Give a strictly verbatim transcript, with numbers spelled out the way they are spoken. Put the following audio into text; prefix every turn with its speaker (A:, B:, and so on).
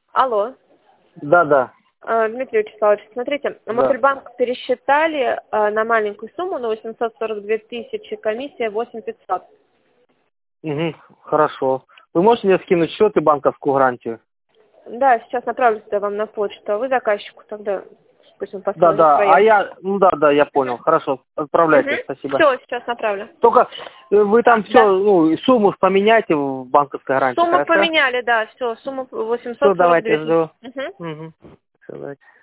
A: Алло.
B: Да, да.
A: Э, Дмитрий Вячеславович, смотрите,
B: Да.
A: Мобильбанк пересчитали э, на маленькую сумму, на восемьсот сорок две тысячи, комиссия восемь тысяч пятьсот.
B: Угу, хорошо. Вы можете мне скинуть счет и банковскую гарантию?
A: Да, сейчас направлю сюда вам на почту, а вы заказчику тогда, пусть он
B: Да,
A: посмотрит
B: да.
A: свое.
B: А я, ну да, да, я понял. Хорошо, отправляйте, спасибо.
A: Все, сейчас направлю.
B: Только э, вы там все,
A: Да.
B: ну, сумму поменяйте в банковской гарантии,
A: Сумму
B: хорошо?
A: поменяли, да, все, сумму
B: Все,
A: восемьсот сорок две
B: давайте,
A: тысячи.
B: жду.
A: Угу.
B: Угу. Все, давайте.